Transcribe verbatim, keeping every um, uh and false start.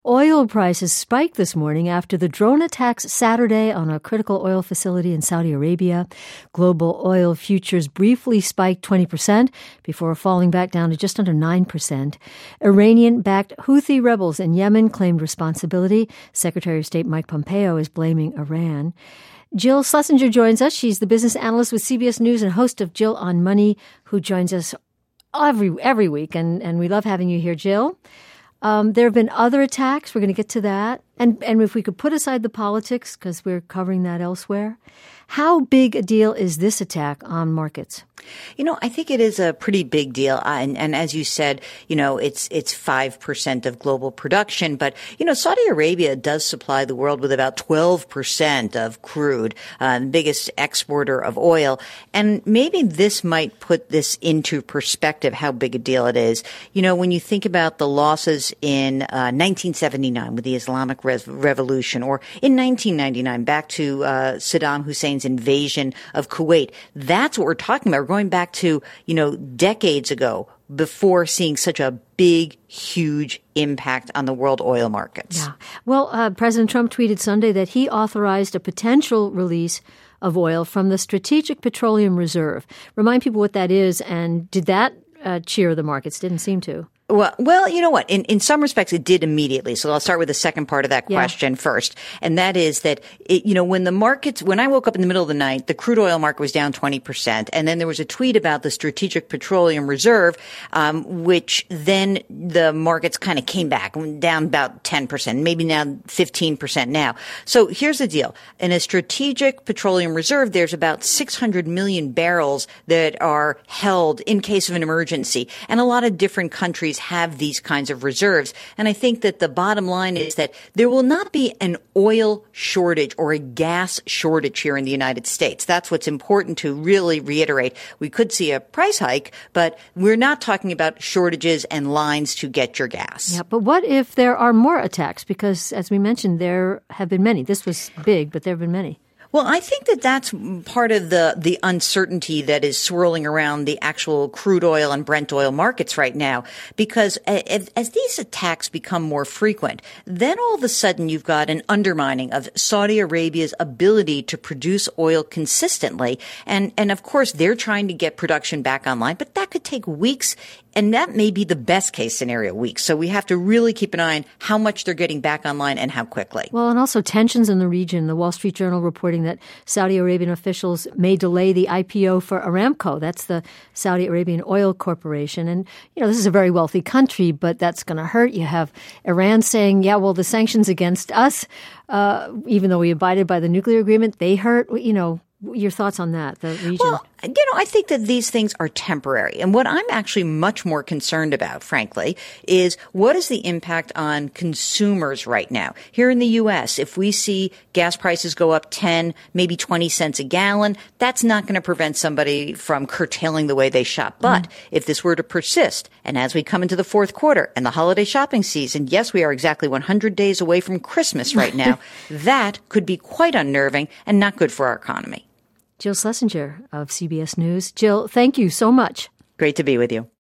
Oil prices spiked this morning after the drone attacks Saturday on a critical oil facility in Saudi Arabia. Global oil futures briefly spiked twenty percent before falling back down to just under nine percent. Iranian-backed Houthi rebels in Yemen claimed responsibility. Secretary of State Mike Pompeo is blaming Iran. Jill Schlesinger joins us. She's the business analyst with C B S News and host of Jill on Money, who joins us every every week, and, and we love having you here, Jill. Um, there have been other attacks. We're going to get to that. And and if we could put aside the politics, because we're covering that elsewhere, how big a deal is this attack on markets? You know, I think it is a pretty big deal. Uh, and, and as you said, you know, it's it's five percent of global production. But, you know, Saudi Arabia does supply the world with about twelve percent of crude, uh, the biggest exporter of oil. And maybe this might put this into perspective, how big a deal it is. You know, when you think about the losses in uh, nineteen seventy-nine with the Islamic Re- Revolution, or in nineteen ninety-nine, back to uh, Saddam Hussein's invasion of Kuwait, that's what we're talking about. We're going back to, you know, decades ago before seeing such a big, huge impact on the world oil markets. Yeah. Well, uh, President Trump tweeted Sunday that he authorized a potential release of oil from the Strategic Petroleum Reserve. Remind people what that is, and did that uh, cheer the markets? Didn't seem to. Well, well, you know what? In, in some respects, it did immediately. So I'll start with the second part of that question yeah. first. And that is that, it, you know, when the markets, when I woke up in the middle of the night, the crude oil market was down twenty percent. And then there was a tweet about the Strategic Petroleum Reserve, um, which then the markets kind of came back down about ten percent, maybe now fifteen percent now. So here's the deal. In a Strategic Petroleum Reserve, there's about six hundred million barrels that are held in case of an emergency. And a lot of different countries have these kinds of reserves. And I think that the bottom line is that there will not be an oil shortage or a gas shortage here in the United States. That's what's important to really reiterate. We could see a price hike, but we're not talking about shortages and lines to get your gas. Yeah, but what if there are more attacks? Because as we mentioned, there have been many. This was big, but there have been many. Well, I think that that's part of the, the uncertainty that is swirling around the actual crude oil and Brent oil markets right now, because as, as these attacks become more frequent, then all of a sudden you've got an undermining of Saudi Arabia's ability to produce oil consistently. And, and of course, they're trying to get production back online, but that could take weeks. And that may be the best case scenario, weeks. So we have to really keep an eye on how much they're getting back online and how quickly. Well, and also tensions in the region. The Wall Street Journal reporting that Saudi Arabian officials may delay the I P O for Aramco. That's the Saudi Arabian Oil Corporation. And, you know, this is a very wealthy country, but that's going to hurt. You have Iran saying, yeah, well, the sanctions against us, uh, even though we abided by the nuclear agreement, they hurt. You know, your thoughts on that, the region? Well, you know, I think that these things are temporary. And what I'm actually much more concerned about, frankly, is what is the impact on consumers right now? Here in the U S, if we see gas prices go up ten, maybe twenty cents a gallon, that's not going to prevent somebody from curtailing the way they shop. But mm. if this were to persist, and as we come into the fourth quarter and the holiday shopping season, yes, we are exactly one hundred days away from Christmas right now, that could be quite unnerving and not good for our economy. Jill Schlesinger of C B S News. Jill, thank you so much. Great to be with you.